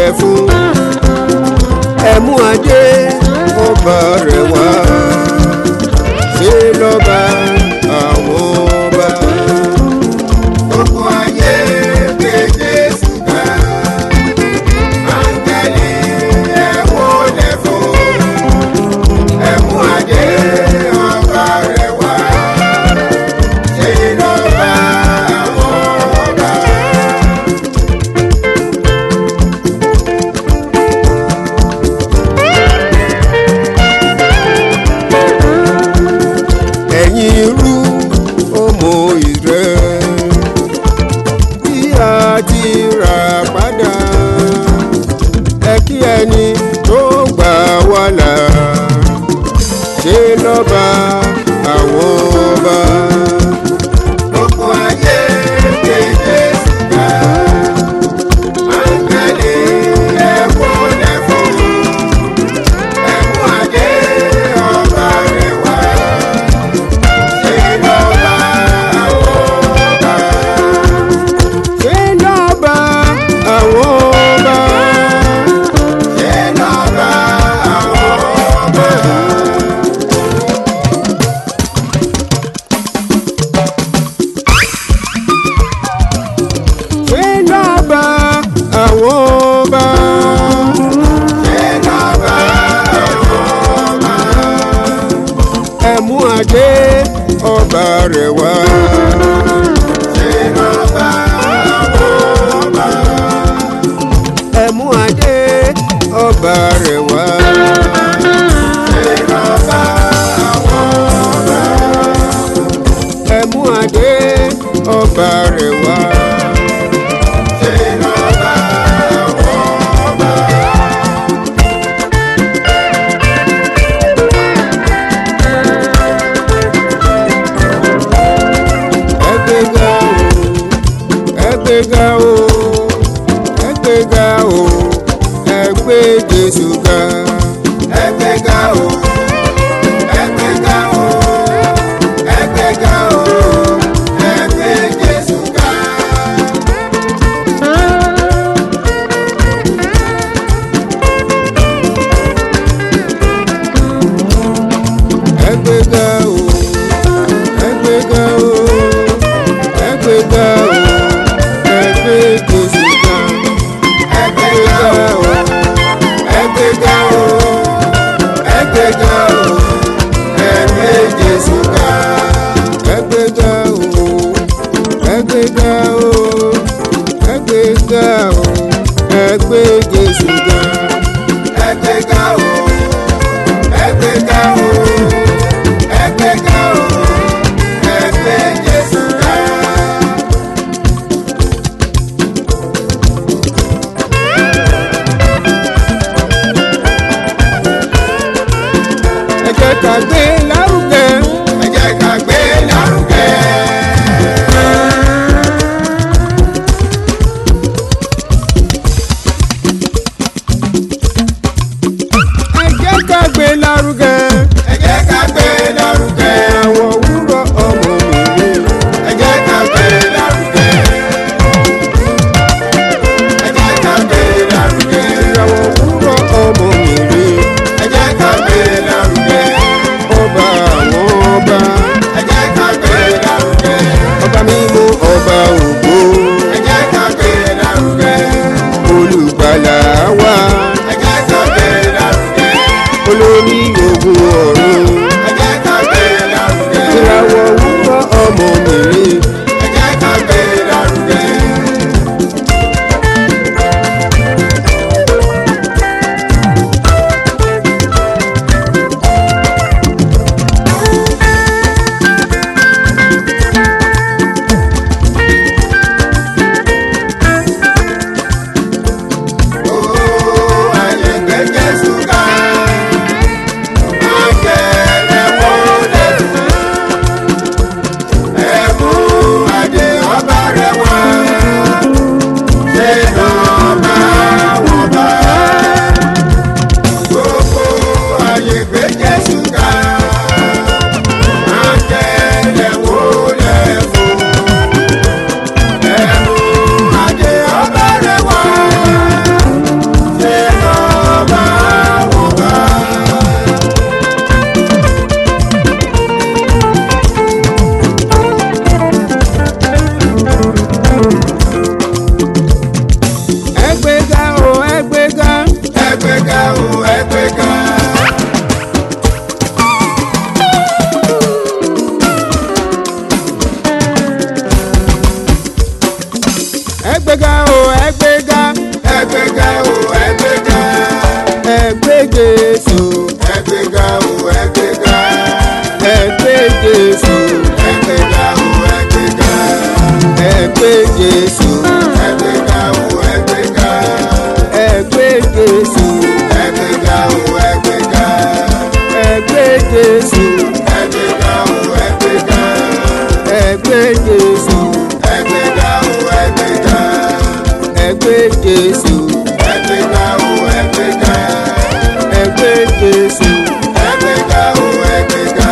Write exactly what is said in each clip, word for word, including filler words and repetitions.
wólẹ̀ fún ẹ̀mú adé ọba rẹ̀ wá ṣe lọ́ba àwọn ọba. Gbogbo ayé gbé Jésù ga, áńgẹ́lì ẹ wólẹ̀ fún ẹ̀mú adé ọba rẹ̀ wá ṣe lọ́ba àwọn ọba. Ẹ̀yin irú ọmọ Ísírẹ́lì tí a ti rà padà, ẹ kí ẹni tó gbà wá là ṣe lọ́ba àwọn ọba. Gbogbo ayé gbé Jésù ga, áńgẹ́lì ẹ wólẹ̀ fún ẹ̀mú adé ọba rẹ̀ wá ṣe lọ́ba àwọn ọba. Ṣe lọ́ba àwọn ọba. Ṣe lọ́ba àwọn ọba. Ṣe lọ́ba àwọn ọba. Ṣe lọ́ba àwọn ọba. Ẹ̀mú adé ọba rẹ̀ wá. Ṣe lọ́ba àwọn ọba. Ẹ̀mú adé ọba rẹ̀ wá. Ṣe lọ́ba àwọn ọba. Ẹ̀mú adé ọba rẹ̀ wá. Ṣe lọ́ba àwọn ọba. Ẹgbẹ́ga o, ẹgbẹ́ga o, ẹgbẹ́ Jésù ga. Ẹgbẹ́ga o, ẹgbẹ́ga o, ẹgbẹ́ga o, ẹgbẹ́ Jésù ga. Ẹgbẹ́ga o, ẹgbẹ́ga o, ẹgbẹ́ga o, ẹgbẹ́ Jésù ga. Ẹgbẹ́ga o, ẹgbẹ́ga o, ẹgbẹ́ga o, ẹgbẹ́ Jésù ga. Ẹgbẹ́ga o, ẹgbẹ́ga o, ẹgbẹ́ga o, ẹgbẹ́ Jésù ga. Ẹgbẹ́ga o, ẹgbẹ́ga o, ẹgbẹ́ga o, ẹgbẹ́ Jésù ga. Ẹ jẹ́ ká gbé lárugẹ. Ẹ jẹ́ ká gbé lárugẹ. Ẹ jẹ́ ká gbé lárugẹ. Ẹ jẹ́ ká gbé lárugẹ. Àwọn òwúrọ̀ ọmọ mi. Ẹ jẹ́ ká gbé lárugẹ. Ẹ jẹ́ ká gbé lárugẹ. Àwọn òwúrọ̀ ọmọ mi. Ẹ jẹ́ ká gbé lárugẹ. Jésù. Ẹgbẹ́ga o ẹgbẹ́ga. Ẹ gbé Jésù. Ẹgbẹ́ga o ẹgbẹ́ga.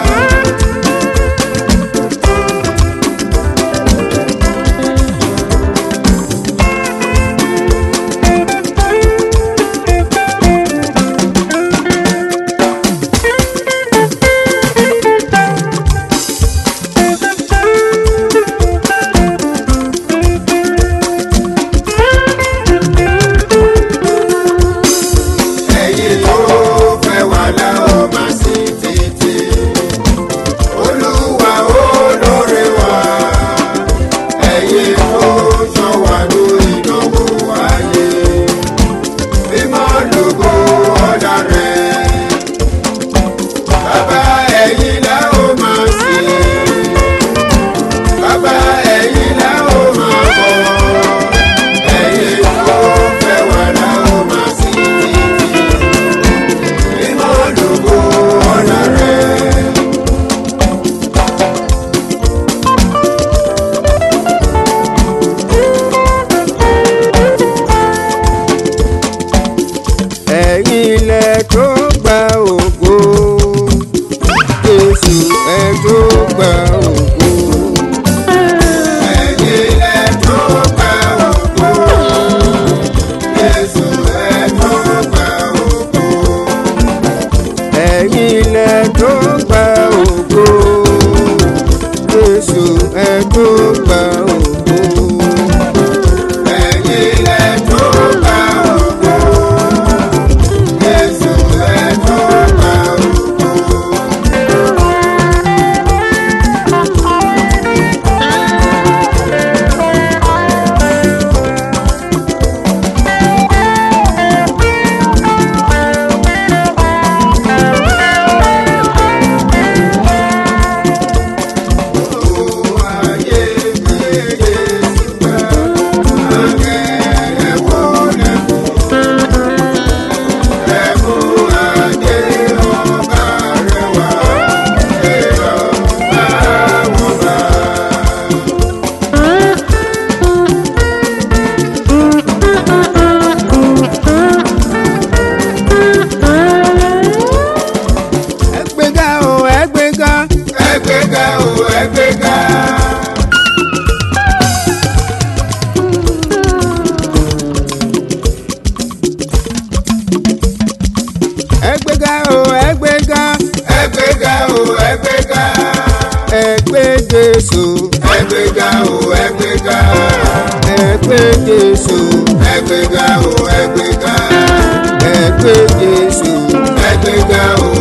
Ẹ̀yin tó fẹ́ wà lá ó máa sí títí. Olúwa olóore wa. Ẹ̀yin tó sọ wá lórí ìdánwò ayé. Mímọ́ lógo ọ̀dà rẹ̀. Bàbá ẹ̀yin lá ó máa sí. Bàbá ẹ̀yin lá ó máa bọ̀. Ẹ̀yin tó fẹ́ wà lá ó máa sí títí. Mímọ́ lógo ọ̀dà rẹ̀. Ẹ̀yin lẹ tó gba ògo. Jésù ẹ tó gba ògo. Ẹ̀yin lẹ tó gba ògo. Jésù ẹ tó gba ògo. Ẹ̀yin lẹ tó gba ògo. Jésù ẹ tó gba ògo. Ẹ̀yin lẹ tó gba ògo. Jésù ẹ tó gba ògo. Ẹ gbéga o ẹ gbéga. Ẹgbẹ́ga o ẹgbẹ́ga. Ẹ gbéga o ẹ gbéga. Ẹgbẹ́ga o ẹgbẹ́ga. Ẹ gbé Jésù. Ẹgbẹ́ga o ẹgbẹ́ga. Ẹ gbé Jésù. Ẹgbẹ́ga o ẹgbẹ́ga. Ẹ gbé Jésù. Ẹgbẹ́ga o